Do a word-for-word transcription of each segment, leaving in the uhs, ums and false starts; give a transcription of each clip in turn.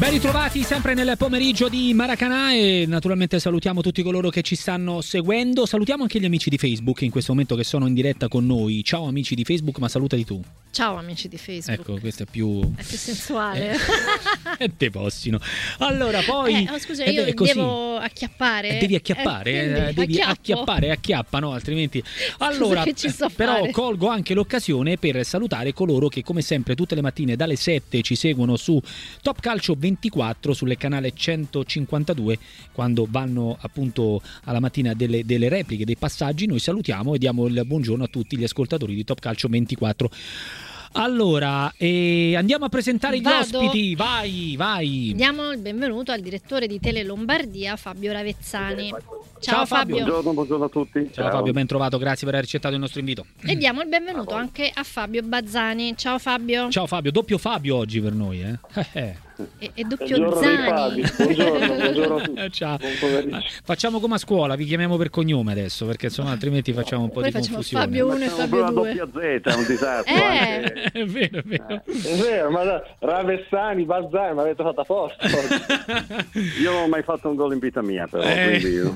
Ben ritrovati sempre nel pomeriggio di Maracanã e naturalmente salutiamo tutti coloro che ci stanno seguendo. Salutiamo anche gli amici di Facebook in questo momento che sono in diretta con noi. Ciao amici di Facebook, ma salutati tu. Ciao amici di Facebook. Ecco, questo è più... È più sensuale. E te possino. Allora poi... Eh, oh, scusa, io eh, devo acchiappare. Eh, devi acchiappare, eh, eh, devi acchiappo. acchiappare, acchiappa, no? Altrimenti... Allora, che ci so però fare? colgo anche l'occasione per salutare coloro che come sempre tutte le mattine dalle sette ci seguono su Top Calcio ventiquattro sulle canale centocinquantadue quando vanno appunto alla mattina delle, delle repliche, dei passaggi. Noi salutiamo e diamo il buongiorno a tutti gli ascoltatori di Top Calcio ventiquattro. Allora, eh, andiamo a presentare gli Vado. ospiti, vai, vai. Diamo il benvenuto al direttore di Tele Lombardia, Fabio Ravezzani. Ciao, Ciao, Fabio. Fabio. Buongiorno, buongiorno a tutti. Ciao, Ciao Fabio, ben trovato, grazie per aver accettato il nostro invito. E diamo il benvenuto anche a Fabio Bazzani. Ciao Fabio. Ciao Fabio, doppio Fabio oggi per noi, eh? eh. E, e doppio Buongiorno dei Zani. Fabi. Buongiorno, buongiorno a tutti. Ciao. Buon pomeriggio. Facciamo come a scuola, vi chiamiamo per cognome adesso, perché insomma altrimenti facciamo un po' Poi di facciamo confusione. Fabio uno e Facciamo Fabio una due. doppia Z, è un disastro. Eh. Anche. È vero, è vero. È vero, ma da- Ravessani, Bazzani, mi avete fatto a posto. Io non ho mai fatto un gol in vita mia, però. Eh. Quindi io...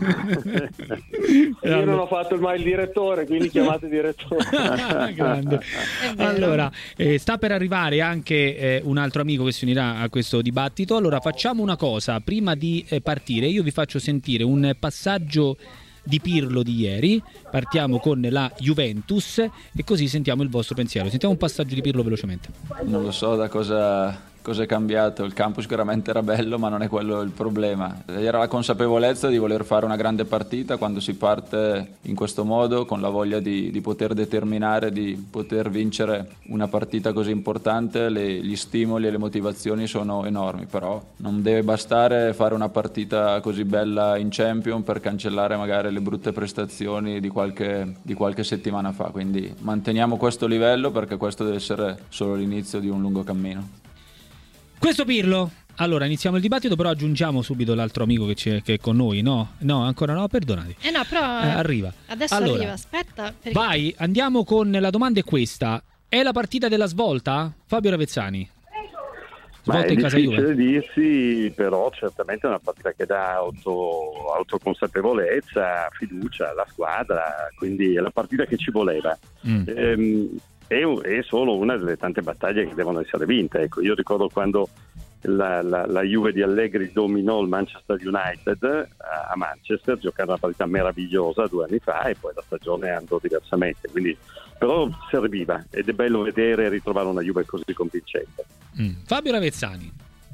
io non ho fatto mai il direttore, quindi chiamate direttore. Grande. È vero. Allora, eh, sta per arrivare anche eh, un altro amico che si unirà a questo dibattito. Allora, facciamo una cosa, prima di eh, partire io vi faccio sentire un passaggio di Pirlo di ieri. Partiamo con la Juventus e così sentiamo il vostro pensiero. Sentiamo un passaggio di Pirlo velocemente. Non lo so da cosa, cosa è cambiato, il campo sicuramente era bello ma non è quello il problema. Era la consapevolezza di voler fare una grande partita quando si parte in questo modo, con la voglia di, di poter determinare, di poter vincere una partita così importante. Le, gli stimoli e le motivazioni sono enormi, però non deve bastare fare una partita così bella in Champions per cancellare magari le brutte prestazioni di qualche, di qualche settimana fa, quindi manteniamo questo livello perché questo deve essere solo l'inizio di un lungo cammino. Questo Pirlo. Allora, iniziamo il dibattito, però aggiungiamo subito l'altro amico che, c'è, che è con noi. No, no, ancora no, perdonati. Eh no, però Eh, arriva. adesso Allora, arriva, aspetta. Perché... Vai, andiamo con la domanda è questa. È la partita della svolta? Fabio Ravezzani. Ma Svolta è in casa difficile Juve. dirsi, però certamente è una partita che dà auto, autoconsapevolezza, fiducia alla squadra, quindi è la partita che ci voleva. Mm. Ehm, è, è solo una delle tante battaglie che devono essere vinte. Ecco, io ricordo quando la, la, la Juve di Allegri dominò il Manchester United a, a Manchester, giocando una partita meravigliosa due anni fa, e poi la stagione andò diversamente, quindi però serviva ed è bello vedere e ritrovare una Juve così convincente. Mm. Fabio Ravezzani.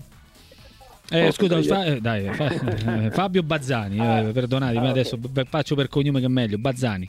Eh, Oh, scusa, io. fa, eh, dai, fa, eh, Fabio Bazzani, eh, perdonatemi, Ah, adesso ok. b- faccio per cognome che è meglio, Bazzani.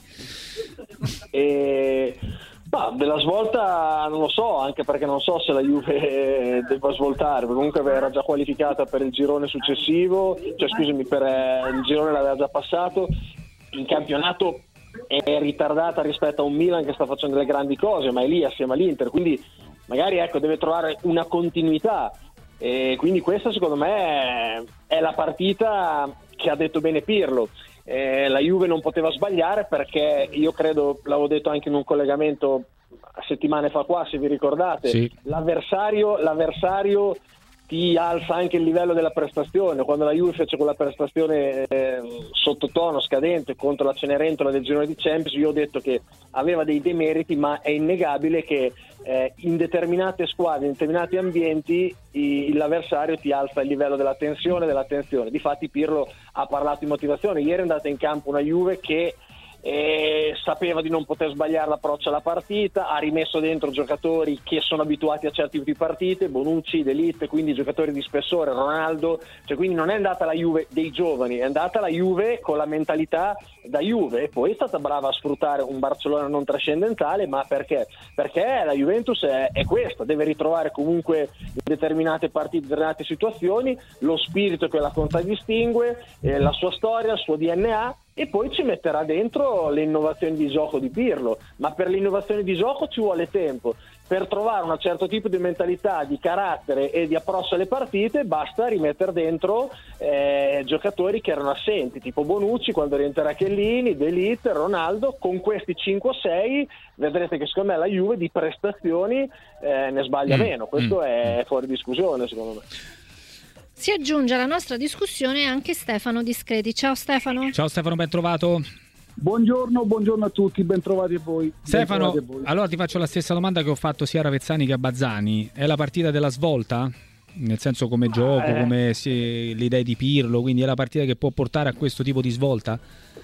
E, ma della svolta non lo so, anche perché non so se la Juve debba svoltare, perché comunque era già qualificata per il girone successivo, cioè scusami, per eh, il girone l'aveva già passato, in campionato è ritardata rispetto a un Milan che sta facendo delle grandi cose, ma è lì assieme all'Inter, quindi magari ecco deve trovare una continuità, e quindi questa secondo me è la partita che ha detto bene Pirlo. Eh, la Juve non poteva sbagliare, perché io credo, l'avevo detto anche in un collegamento settimane fa qua, se vi ricordate, Sì. l'avversario, l'avversario ti alza anche il livello della prestazione. Quando la Juve fece quella prestazione eh, sottotono, scadente contro la Cenerentola del girone di Champions, io ho detto che aveva dei demeriti, ma è innegabile che eh, in determinate squadre, in determinati ambienti i, l'avversario ti alza il livello della tensione, della tensione. Difatti Pirlo ha parlato di motivazione. Ieri è andata in campo una Juve che eh, sapeva di non poter sbagliare l'approccio alla partita, ha rimesso dentro giocatori che sono abituati a certi tipi di partite, Bonucci, De Ligt, quindi giocatori di spessore, Ronaldo, cioè quindi non è andata la Juve dei giovani, è andata la Juve con la mentalità da Juve, e poi è stata brava a sfruttare un Barcellona non trascendentale. Ma perché? Perché la Juventus è, è questa, deve ritrovare comunque in determinate partite, in determinate situazioni, lo spirito che la contraddistingue, eh, la sua storia, il suo D N A, e poi ci metterà dentro le innovazioni di gioco di Pirlo. Ma per le innovazioni di gioco ci vuole tempo. Per trovare un certo tipo di mentalità, di carattere e di approccio alle partite basta rimettere dentro eh, giocatori che erano assenti, tipo Bonucci quando rientrerà Chiellini, De Ligt, Ronaldo. Con questi cinque o sei vedrete che secondo me la Juve di prestazioni eh, ne sbaglia Mm, meno. Questo mm, è fuori discussione secondo me. Si aggiunge alla nostra discussione anche Stefano Discreti. Ciao Stefano. Ciao Stefano, ben trovato. Buongiorno, buongiorno a tutti, ben trovati a voi. Stefano, a voi. Allora ti faccio la stessa domanda che ho fatto sia a Ravezzani che a Bazzani. È la partita della svolta? Nel senso come gioco, eh. come si, le idee di Pirlo, quindi è la partita che può portare a questo tipo di svolta?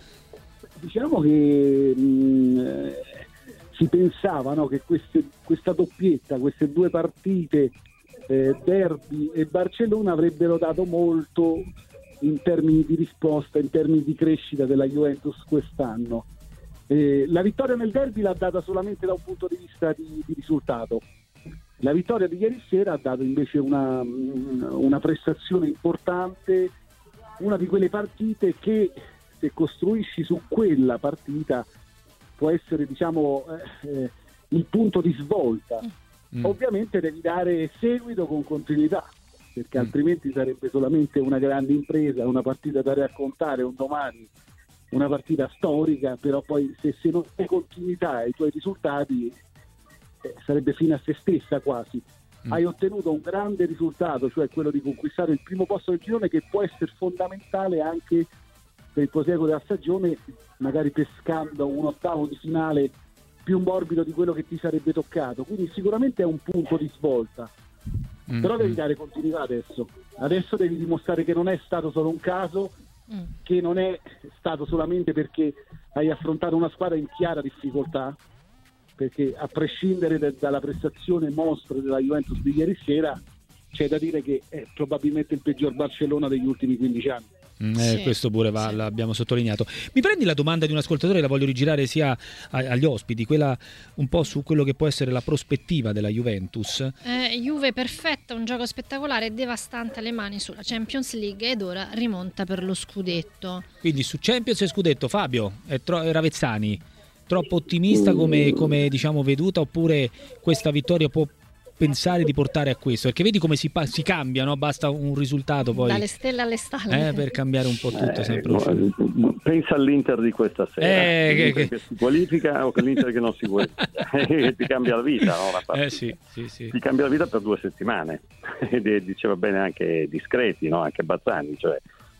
Diciamo che mh, si pensava, no, che queste, questa doppietta, queste due partite, eh, Derby e Barcellona, avrebbero dato molto in termini di risposta, in termini di crescita della Juventus quest'anno. Eh, la vittoria nel derby l'ha data solamente da un punto di vista di, di risultato. La vittoria di ieri sera ha dato invece una, una prestazione importante, una di quelle partite che, se costruisci su quella partita, può essere, diciamo, eh, il punto di svolta. Mm. Ovviamente devi dare seguito con continuità, perché altrimenti sarebbe solamente una grande impresa, una partita da raccontare un domani, una partita storica, però poi se, se non hai continuità ai tuoi risultati eh, sarebbe fine a se stessa quasi. Mm. Hai ottenuto un grande risultato, cioè quello di conquistare il primo posto del girone, che può essere fondamentale anche per il proseguo della stagione, magari pescando un ottavo di finale più morbido di quello che ti sarebbe toccato, quindi sicuramente è un punto di svolta. Mm. Però devi dare continuità adesso. Adesso devi dimostrare che non è stato solo un caso, mm. che non è stato solamente perché hai affrontato una squadra in chiara difficoltà, perché a prescindere de- dalla prestazione mostra della Juventus di ieri sera, c'è da dire che è probabilmente il peggior Barcellona degli ultimi quindici anni. Eh, sì, questo pure va, sì. L'abbiamo sottolineato. Mi prendi la domanda di un ascoltatore, la voglio rigirare sia agli ospiti, quella un po' su quello che può essere la prospettiva della Juventus. Eh, Juve perfetta, un gioco spettacolare, devastante alle mani sulla Champions League, ed ora rimonta per lo scudetto. Quindi su Champions e scudetto, Fabio e tro- Ravezzani, troppo ottimista come, come diciamo veduta, oppure questa vittoria può pensare di portare a questo, perché vedi come si, pa- si cambia, no? Basta un risultato poi dalle stelle alle stalle eh, per cambiare un po' tutto, eh, sempre no, pensa all'Inter di questa sera, eh, che, che... che si qualifica o che l'Inter che non si qualifica ti cambia la vita, no? La partita. Eh, sì, sì, sì. Ti cambia la vita per due settimane e diceva bene anche Discreti, no? Anche Bazzani, cioè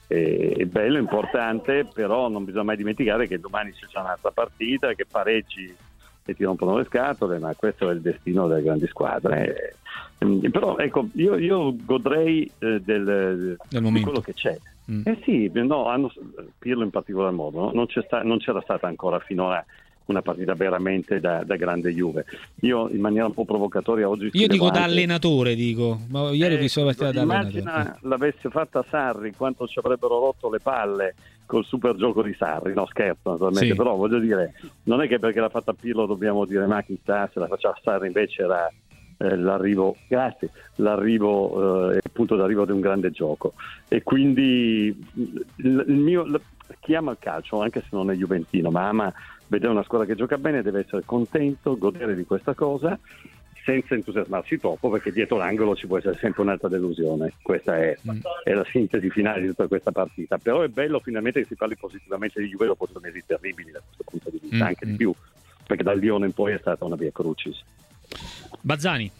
è bello, importante, però non bisogna mai dimenticare che domani c'è un'altra partita, che pareggi e ti rompono le scatole, ma questo è il destino delle grandi squadre. Eh, però ecco, io, io godrei eh, del, del di quello che c'è. Mm. Eh sì, no, hanno, Pirlo in particolar modo, no? non, c'è sta, non c'era stata ancora finora una partita veramente da, da grande Juve. Io in maniera un po' provocatoria oggi io dico anche, da allenatore, dico ma ieri eh, ho visto la partita da allenatore. Immagina l'avesse fatta Sarri, quanto ci avrebbero rotto le palle col super gioco di Sarri, no scherzo naturalmente, sì. Però voglio dire, non è che perché l'ha fatta Pirlo dobbiamo dire ma chi sta, se la faceva Sarri invece era eh, l'arrivo, grazie, l'arrivo, eh, il punto d'arrivo di un grande gioco, e quindi il, il mio, il, chi ama il calcio, anche se non è juventino, ma ama vedere una squadra che gioca bene, deve essere contento, godere di questa cosa, senza entusiasmarsi troppo, perché dietro l'angolo ci può essere sempre un'altra delusione. Questa è, mm. è la sintesi finale di tutta questa partita. Però è bello finalmente che si parli positivamente di Juve dopo due mesi terribili da questo punto di vista, mm. anche di più, perché dal Lione in poi è stata una via crucis. Bazzani.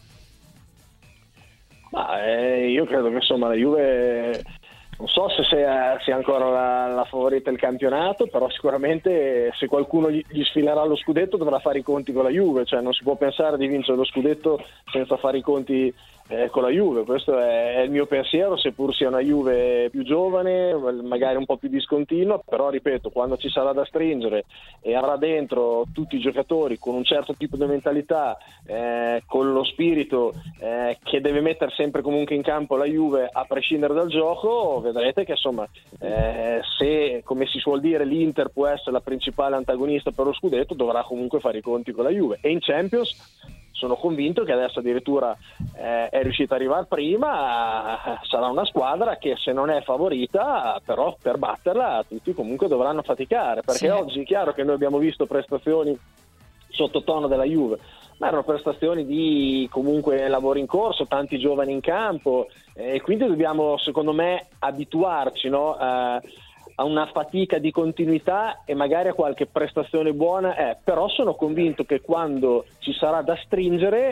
Ma, eh, io credo che insomma la Juve, non so se sia, sia ancora la, la favorita del campionato, però sicuramente se qualcuno gli, gli sfilerà lo scudetto dovrà fare i conti con la Juve, cioè non si può pensare di vincere lo scudetto senza fare i conti eh, con la Juve. Questo è, è il mio pensiero, seppur sia una Juve più giovane, magari un po' più discontinua, però ripeto, quando ci sarà da stringere e avrà dentro tutti i giocatori con un certo tipo di mentalità, eh, con lo spirito eh, che deve mettere sempre comunque in campo la Juve a prescindere dal gioco, vedrete che insomma eh, se, come si suol dire, l'Inter può essere la principale antagonista per lo scudetto, dovrà comunque fare i conti con la Juve. E in Champions sono convinto che adesso addirittura eh, è riuscita ad arrivare prima, sarà una squadra che se non è favorita, però per batterla tutti comunque dovranno faticare, perché sì. Oggi è chiaro che noi abbiamo visto prestazioni sottotono della Juve, ma erano prestazioni di comunque lavoro in corso, tanti giovani in campo, e eh, quindi dobbiamo secondo me abituarci, no, eh, a una fatica di continuità e magari a qualche prestazione buona, eh, però sono convinto che quando ci sarà da stringere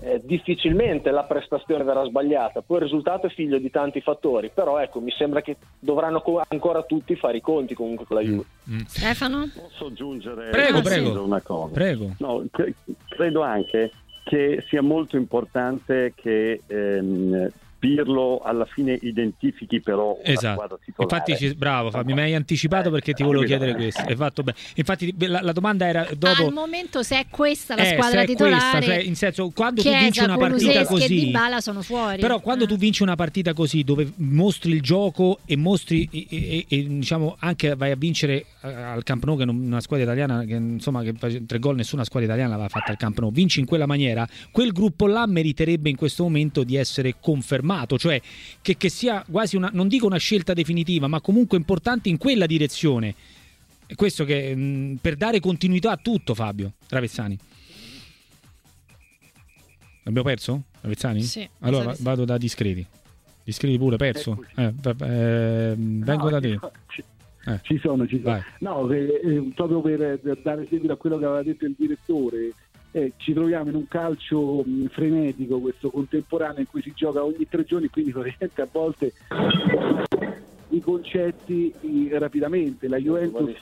eh, difficilmente la prestazione verrà sbagliata. Poi il risultato è figlio di tanti fattori, però ecco, mi sembra che dovranno co- ancora tutti fare i conti comunque con la Juve. Mm. Stefano? Posso aggiungere prego, ah, prego. sì. una cosa? Prego. No, cre- credo anche che sia molto importante che ehm, Pirlo alla fine identifichi però una esatto. squadra titolare. Infatti ci, bravo Fabio, mi hai anticipato eh, perché ti volevo chiedere eh, questo. Hai fatto bene. Infatti la, la domanda era dopo al momento se è questa la eh, squadra se è titolare, questa, cioè, in senso, quando Chiesa, tu vinci una partita Kulusevski così, e Dybala sono fuori. però quando eh. tu vinci una partita così dove mostri il gioco e mostri e, e, e diciamo anche vai a vincere al Camp Nou, che non, una squadra italiana che insomma che tre gol nessuna squadra italiana l'aveva fatta al Camp Nou, vinci in quella maniera, quel gruppo là meriterebbe in questo momento di essere confermato, cioè che, che sia quasi una, non dico una scelta definitiva, ma comunque importante in quella direzione. È questo che mh, per dare continuità a tutto. Fabio Ravezzani, l'abbiamo perso? Ravezzani? Sì, allora sì. vado da Discreti. Discreti pure perso? Eh, eh, vengo No, da te. ci, Eh. ci sono, ci sono. Vai. No, eh, eh, proprio per, per dare seguito a quello che aveva detto il direttore, eh, ci troviamo in un calcio mh, frenetico, questo contemporaneo, in cui si gioca ogni tre giorni, quindi praticamente a volte i concetti i, rapidamente. La Juventus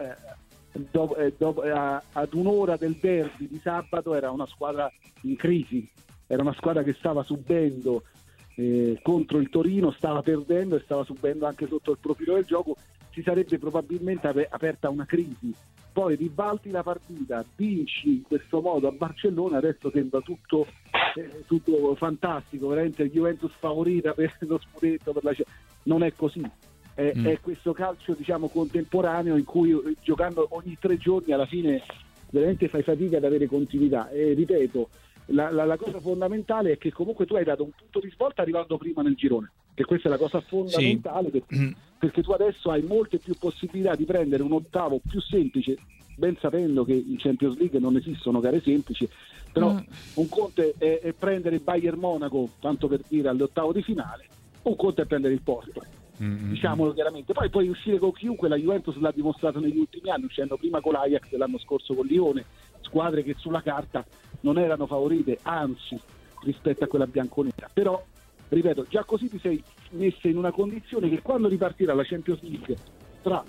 eh, dopo, eh, dopo, eh, ad un'ora del derby di sabato era una squadra in crisi, era una squadra che stava subendo eh, contro il Torino, stava perdendo e stava subendo anche sotto il profilo del gioco. Si sarebbe probabilmente ap- aperta una crisi. Poi ribalti la partita, vinci in questo modo a Barcellona, adesso sembra tutto, eh, tutto fantastico, veramente Juventus favorita per lo scudetto, per la... non è così. È, mm. è questo calcio, diciamo, contemporaneo in cui giocando ogni tre giorni alla fine veramente fai fatica ad avere continuità. E ripeto, la, la, la cosa fondamentale è che comunque tu hai dato un punto di svolta arrivando prima nel girone, che questa è la cosa fondamentale, sì. perché, perché tu adesso hai molte più possibilità di prendere un ottavo più semplice, ben sapendo che in Champions League non esistono gare semplici, però mm. un conto è, è prendere il Bayern Monaco, tanto per dire, all'ottavo di finale, un conto è prendere il Porto. Mm-hmm. Diciamolo chiaramente, poi puoi uscire con chiunque, la Juventus l'ha dimostrato negli ultimi anni, uscendo prima con l'Ajax l'anno scorso con Lione, squadre che sulla carta non erano favorite, anzi rispetto a quella bianconera, però ripeto, già così ti sei messa in una condizione che quando ripartirà la Champions League tra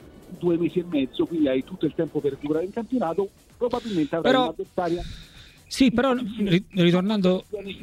due mesi e mezzo, quindi hai tutto il tempo per figurare in campionato, probabilmente avrai però... un'avversaria. Sì, però ritornando,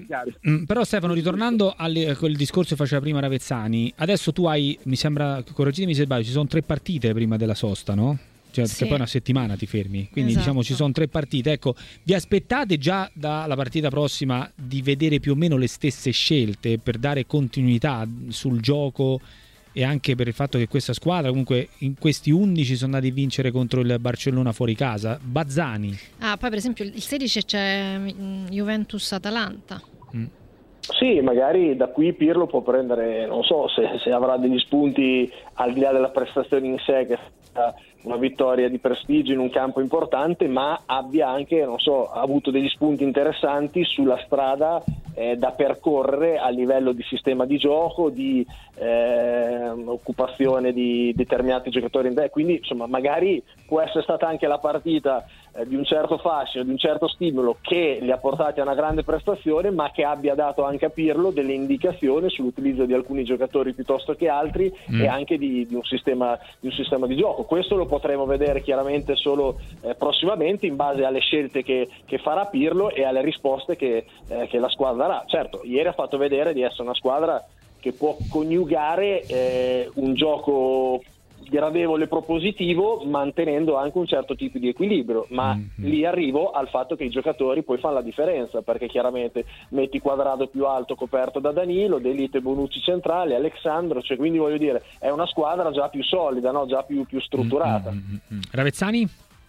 però Stefano, ritornando a quel discorso che faceva prima Ravezzani, adesso tu hai, mi sembra, correggetemi se sbaglio, ci sono tre partite prima della sosta, no? Cioè, sì. Che poi una settimana ti fermi, quindi esatto. Diciamo ci sono tre partite. Ecco, vi aspettate già dalla partita prossima di vedere più o meno le stesse scelte per dare continuità sul gioco e anche per il fatto che questa squadra comunque in questi undici sono andati a vincere contro il Barcellona fuori casa. Bazzani. Ah, poi per esempio il sedici c'è Juventus-Atalanta. Mm. Sì, magari da qui Pirlo può prendere, non so se, se avrà degli spunti al di là della prestazione in sé, che è una vittoria di prestigio in un campo importante, ma abbia anche, non so, ha avuto degli spunti interessanti sulla strada eh, da percorrere a livello di sistema di gioco, di eh, occupazione di determinati giocatori in te. Quindi insomma magari può essere stata anche la partita eh, di un certo fascino, di un certo stimolo che li ha portati a una grande prestazione, ma che abbia dato anche a Pirlo delle indicazioni sull'utilizzo di alcuni giocatori piuttosto che altri mm. e anche di, di, un sistema, di un sistema di gioco. Questo lo potremo vedere chiaramente solo eh, prossimamente in base alle scelte che, che farà Pirlo e alle risposte che, eh, che la squadra darà. Certo, ieri ha fatto vedere di essere una squadra che può coniugare eh, un gioco gradevole e propositivo mantenendo anche un certo tipo di equilibrio, ma mm-hmm. lì arrivo al fatto che i giocatori poi fanno la differenza, perché chiaramente metti Quadrado più alto coperto da Danilo, De Ligt e Bonucci centrali, Alexandro, cioè quindi voglio dire è una squadra già più solida, no? Già più, più strutturata. Mm-hmm. Ravezzani?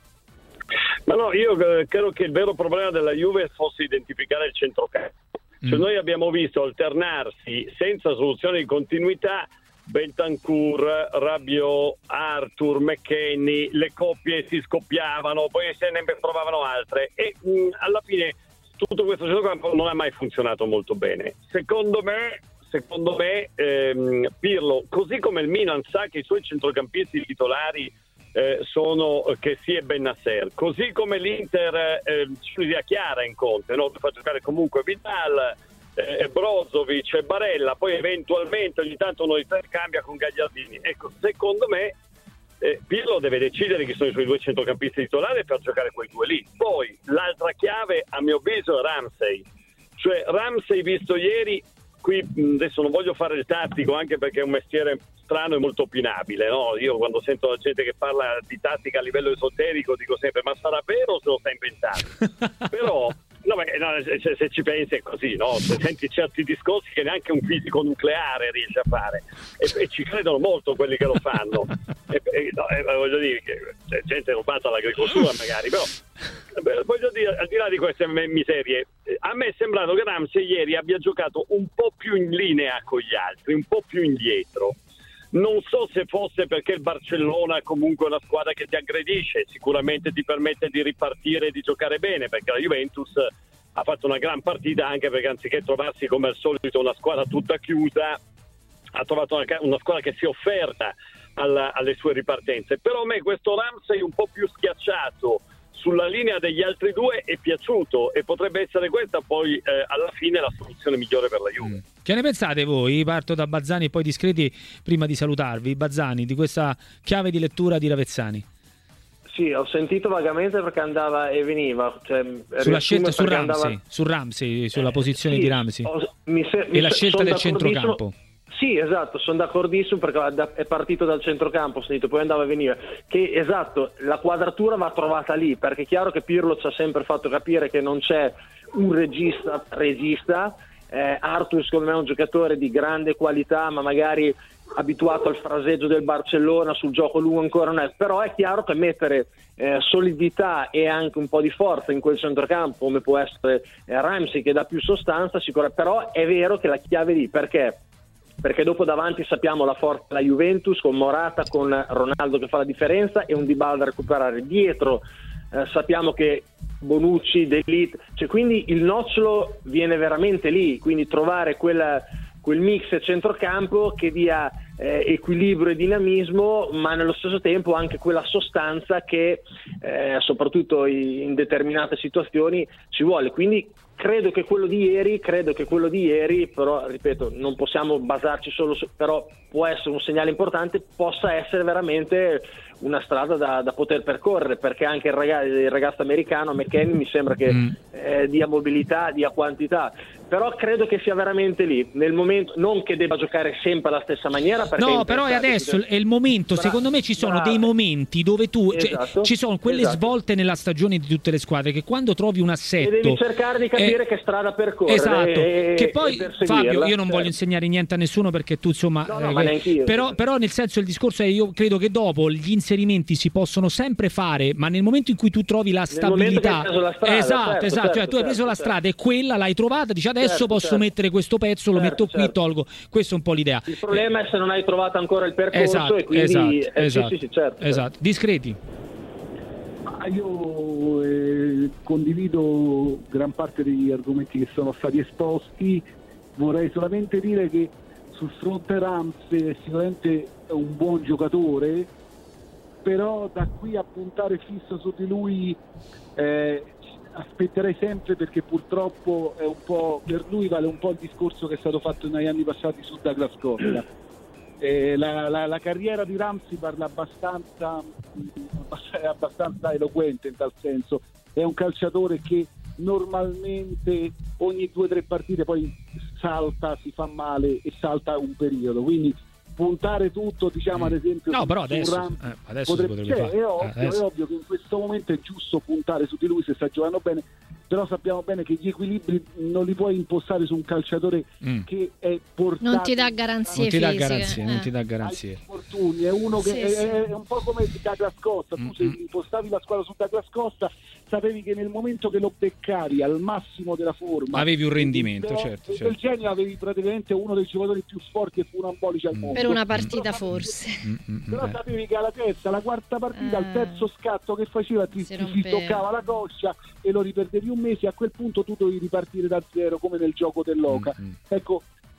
Ma no, io credo che il vero problema della Juve fosse identificare il centrocampo. Cioè, mm. noi abbiamo visto alternarsi senza soluzione di continuità Bentancur, Rabiot, Arthur, McKennie, le coppie si scoppiavano, poi se ne trovavano altre e mh, alla fine tutto questo centrocampo non ha mai funzionato molto bene. Secondo me, secondo me ehm, Pirlo, così come il Milan sa che i suoi centrocampisti titolari eh, sono che sì e Bennacer, così come l'Inter eh, ci chiara in Conte, no? Fa giocare comunque Vidal, eh, Brozovic e Barella, poi eventualmente ogni tanto uno di tre cambia con Gagliardini. Ecco, secondo me eh, Pirlo deve decidere chi sono i suoi due centrocampisti titolari per giocare quei due lì. Poi l'altra chiave a mio avviso è Ramsey, cioè Ramsey visto ieri, qui adesso non voglio fare il tattico anche perché è un mestiere strano e molto opinabile, no? Io quando sento la gente che parla di tattica a livello esoterico dico sempre ma sarà vero o se lo sta inventando? Però no, beh, no, se, se ci pensi è così, no? Se senti certi discorsi che neanche un fisico nucleare riesce a fare e, e ci credono molto quelli che lo fanno e, e, no, e, voglio dire che c'è gente rubata all'agricoltura magari, però beh, voglio dire, al di là di queste miserie, a me è sembrato che Ramsey ieri abbia giocato un po' più in linea con gli altri, un po' più indietro. Non so se fosse perché il Barcellona è comunque una squadra che ti aggredisce, sicuramente ti permette di ripartire e di giocare bene, perché la Juventus ha fatto una gran partita anche perché anziché trovarsi come al solito una squadra tutta chiusa, ha trovato una, una squadra che si è offerta alla, alle sue ripartenze. Però a me questo Ramsey un po' più schiacciato sulla linea degli altri due è piaciuto e potrebbe essere questa poi eh, alla fine la soluzione migliore per la Juve. Mm. Che ne pensate voi? Parto da Bazzani e poi Discreti prima di salutarvi. Bazzani, di questa chiave di lettura di Ravezzani. Sì, ho sentito vagamente perché andava e veniva. Cioè, sulla scelta su Ramsey, andava... su Ramsey, sulla posizione eh, sì, di Ramsey ho, mi se, e mi la se, scelta del centrocampo. Sì, esatto, sono d'accordissimo perché è partito dal centrocampo, ho sentito, poi andava a venire. Che esatto, la quadratura va trovata lì, perché è chiaro che Pirlo ci ha sempre fatto capire che non c'è un regista regista. Eh, Arthur secondo me è un giocatore di grande qualità, ma magari abituato al fraseggio del Barcellona, sul gioco lungo ancora non è, però è chiaro che mettere eh, solidità e anche un po' di forza in quel centrocampo come può essere eh, Ramsey che dà più sostanza, sicuramente. Però è vero che la chiave lì, perché? Perché dopo davanti sappiamo la forza della Juventus con Morata, con Ronaldo che fa la differenza e un Dybala da recuperare dietro. Eh, sappiamo che Bonucci, De Ligt, cioè quindi il nocciolo viene veramente lì, quindi trovare quella, quel mix centrocampo che dia eh, equilibrio e dinamismo, ma nello stesso tempo anche quella sostanza che eh, soprattutto in determinate situazioni ci vuole. Quindi credo che quello di ieri, credo che quello di ieri, però ripeto, non possiamo basarci solo su, però può essere un segnale importante, possa essere veramente una strada da, da poter percorrere, perché anche il ragazzo, il ragazzo americano McKennie mi sembra che mm. eh, dia mobilità, dia quantità, però credo che sia veramente lì nel momento, non che debba giocare sempre alla stessa maniera, perché no, però è adesso è il momento. Bra- secondo me ci sono bravo. dei momenti dove tu esatto, cioè, ci sono quelle esatto. svolte nella stagione di tutte le squadre che quando trovi un assetto e devi cercare di capire eh, che strada percorrere, esatto, e, che poi Fabio io non certo. voglio insegnare niente a nessuno perché tu insomma no, no, eh, ma neanch'io, però, però nel senso il discorso è io credo che dopo gli inserimenti si possono sempre fare, ma nel momento in cui tu trovi la stabilità, la strada, esatto, certo, esatto, certo, cioè tu hai preso certo, la strada certo. e quella l'hai trovata, dici adesso certo, posso certo. mettere questo pezzo, lo certo, metto qui, certo. tolgo, questo è un po' l'idea. Il problema è se non hai trovato ancora il percorso esatto, e quindi esatto, eh, esatto, sì, sì, sì, certo, esatto. certo. Discreti. Io eh, condivido gran parte degli argomenti che sono stati esposti, vorrei solamente dire che sul fronte Ramsey è sicuramente un buon giocatore, però da qui a puntare fisso su di lui eh, aspetterei sempre, perché purtroppo è un po', per lui vale un po' il discorso che è stato fatto negli anni passati su Douglas Costa. Eh, la, la, la carriera di Ramsey parla abbastanza, è abbastanza eloquente in tal senso. È un calciatore che normalmente ogni due o tre partite poi salta, si fa male e salta un periodo, quindi puntare tutto, diciamo, ad esempio no, su, però adesso, su Ramsey, eh, adesso potrebbe, si potrebbe cioè, fare. è, ovvio, adesso. è ovvio che in questo momento è giusto puntare su di lui se sta giocando bene, però sappiamo bene che gli equilibri non li puoi impostare su un calciatore mm. che è portato, non ti dà garanzie non ti dà fisiche, garanzie, eh. non ti dà garanzie. Fortuni, è uno che sì, è, sì. è un po' come Douglas Costa. Mm-hmm. Tu se impostavi la squadra su Douglas Costa sapevi che nel momento che lo beccavi al massimo della forma avevi un rendimento, del, certo, del certo. genio, avevi praticamente uno dei giocatori più forti e funambolici al mm. mondo per una partita però, forse mm-hmm. però sapevi che alla terza, la quarta partita, ah. al terzo scatto che faceva ti, si, ti si toccava la coscia e lo riperdevi un mese, a quel punto tu dovevi ripartire da zero come nel gioco dell'Oca. mm-hmm. Ecco,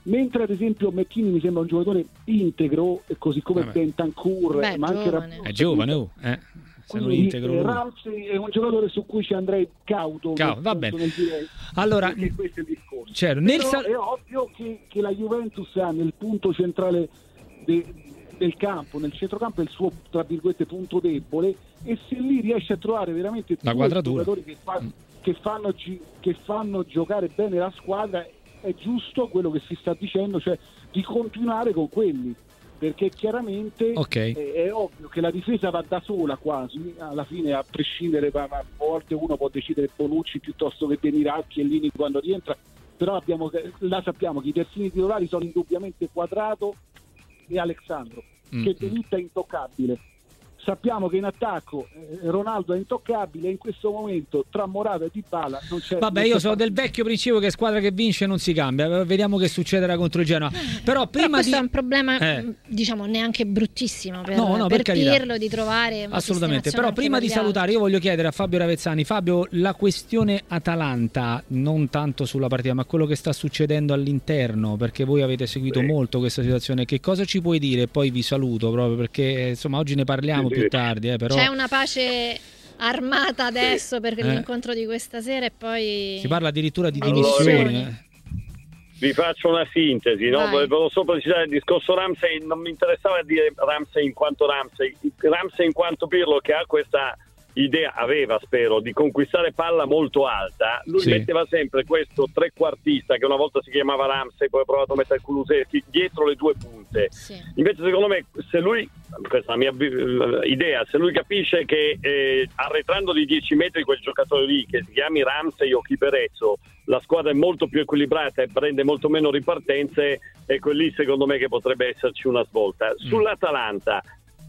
mentre ad esempio McKinney mi sembra un giocatore integro, così come Vabbè. Bentancur, Beh, ma anche giovane. È giovane, oh, eh. Se non quindi, integro eh, lui. Ramsey è un giocatore su cui ci andrei cauto. Cauto, va nel- bene. nel dire- Allora, perché questo è il discorso. certo, nel Però sal- è ovvio che, che la Juventus ha nel punto centrale de- del campo, nel centrocampo, è il suo tra virgolette punto debole, e se lì riesce a trovare veramente La due quadratura. giocatori che, fa- che fanno, gi- che fanno giocare bene la squadra, è giusto quello che si sta dicendo, cioè di continuare con quelli, perché chiaramente Ok. è, è ovvio che la difesa va da sola quasi, alla fine, a prescindere, ma ma a volte uno può decidere Bonucci piuttosto che Deniracchi e Lini quando rientra, però abbiamo, là sappiamo che i terzini titolari sono indubbiamente Quadrato e Alexandro, Mm, che mm. De Ligt è intoccabile. Sappiamo che in attacco eh, Ronaldo è intoccabile, e in questo momento tra Morata e Dybala non c'è. Vabbè, non io c'è sono del vecchio principio che squadra che vince non si cambia. Vediamo che succederà contro il Genoa. Però Però prima questo di è un problema, Eh. mh, diciamo, neanche bruttissimo per, No, no, per per carità. Pirlo di trovare una Assolutamente, sistemazione però anche prima per di gli salutare altri. io voglio chiedere a Fabio Ravezzani. Fabio, la questione Atalanta, non tanto sulla partita ma quello che sta succedendo all'interno, perché voi avete seguito Sì. molto questa situazione, che cosa ci puoi dire? Poi vi saluto proprio perché insomma oggi ne parliamo Sì, più sì. tardi, eh, però C'è una pace armata adesso per Eh. l'incontro di questa sera, e poi si parla addirittura di Allora, dimissioni. vedi. eh. Vi faccio una sintesi, no? Vai. Volevo solo precisare il discorso Ramsey, non mi interessava dire Ramsey in quanto Ramsey, Ramsey in quanto Pirlo, che ha questa idea, aveva spero, di conquistare palla molto alta. Lui Sì. metteva sempre questo trequartista, che una volta si chiamava Ramsey, poi ha provato a mettere Kulusevski dietro le due punte. sì. Invece secondo me, se lui, questa è la mia eh, idea, se lui capisce che eh, arretrando di dieci metri quel giocatore lì, che si chiami Ramsey o Chiperezzo, la squadra è molto più equilibrata e prende molto meno ripartenze, ecco lì secondo me che potrebbe esserci una svolta. Sull'Atalanta,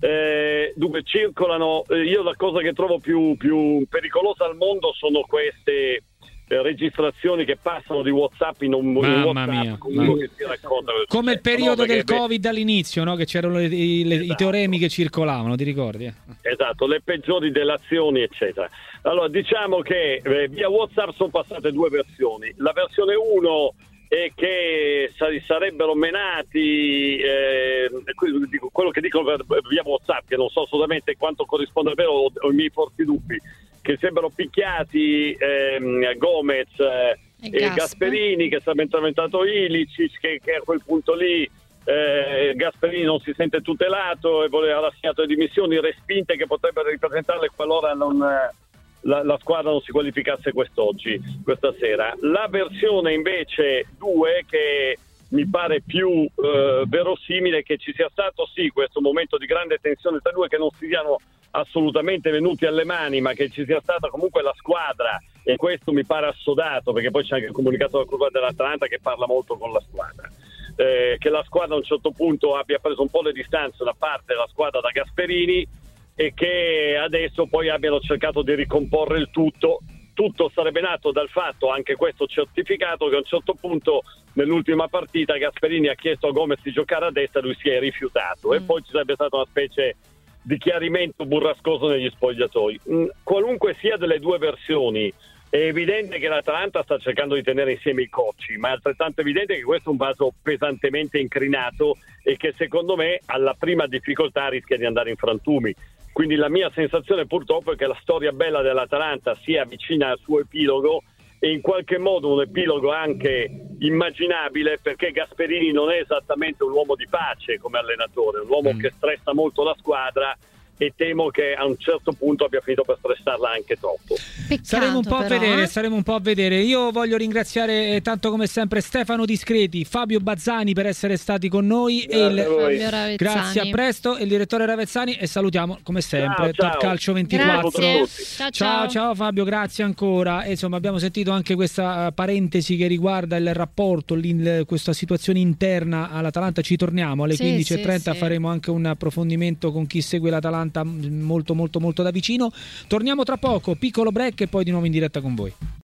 eh, dove circolano, eh, io la cosa che trovo più, più pericolosa al mondo sono queste eh, registrazioni che passano di WhatsApp in un in Mamma WhatsApp mia, con uno mamma. che si racconta. Come il periodo No, perché, del beh, Covid all'inizio, no? Che c'erano le- i, le- i Esatto. teoremi che circolavano, ti ricordi? eh? Esatto, le peggiori delazioni, eccetera. Allora, diciamo che eh, via WhatsApp sono passate due versioni. La versione uno è che sa- sarebbero menati, eh, que- dico, quello che dicono per- via WhatsApp, che non so assolutamente quanto corrisponde al vero, ho, ho i miei forti dubbi, che sembrano picchiati ehm, Gomez eh, E e Gasper. Gasperini, che sarebbe entrato Ilicic, che, che a quel punto lì eh, Gasperini non si sente tutelato e voleva rassegnato le dimissioni, respinte che potrebbero ripresentarle qualora non, eh, la, la squadra non si qualificasse quest'oggi, questa sera. La versione invece due, che mi pare più eh, verosimile, che ci sia stato sì questo momento di grande tensione tra due, che non si siano assolutamente venuti alle mani, ma che ci sia stata comunque la squadra, e questo mi pare assodato, perché poi c'è anche il comunicato della curva dell'Atalanta che parla molto con la squadra, eh, che la squadra a un certo punto abbia preso un po' le distanze da parte della squadra da Gasperini, e che adesso poi abbiano cercato di ricomporre il tutto. Tutto sarebbe nato dal fatto, anche questo certificato, che a un certo punto nell'ultima partita Gasperini ha chiesto a Gomez di giocare a destra e lui si è rifiutato, mm. e poi ci sarebbe stata una specie di chiarimento burrascoso negli spogliatoi. Mm, qualunque sia delle due versioni, è evidente che l'Atalanta sta cercando di tenere insieme i cocci, ma è altrettanto evidente che questo è un vaso pesantemente incrinato e che secondo me alla prima difficoltà rischia di andare in frantumi. Quindi la mia sensazione purtroppo è che la storia bella dell'Atalanta sia vicina al suo epilogo, e in qualche modo un epilogo anche immaginabile, perché Gasperini non è esattamente un uomo di pace come allenatore, è un uomo mm. che stressa molto la squadra, e temo che a un certo punto abbia finito per stressarla anche troppo. Peccato, Saremo un po' però, a vedere, eh? saremo un po' a vedere. Io voglio ringraziare eh, tanto come sempre Stefano Discreti, Fabio Bazzani per essere stati con noi, e il... Fabio Ravezzani. grazie, a presto, e il direttore Ravezzani, e salutiamo come sempre Ciao, Top ciao. Calcio ventiquattro. Grazie. Ciao, Ciao, ciao. ciao Fabio, grazie ancora. E insomma, abbiamo sentito anche questa uh, parentesi che riguarda il rapporto, il, questa situazione interna all'Atalanta. Ci torniamo alle Sì, quindici e trenta, sì, sì. faremo anche un approfondimento con chi segue l'Atalanta molto molto molto da vicino. Torniamo tra poco, piccolo break e poi di nuovo in diretta con voi.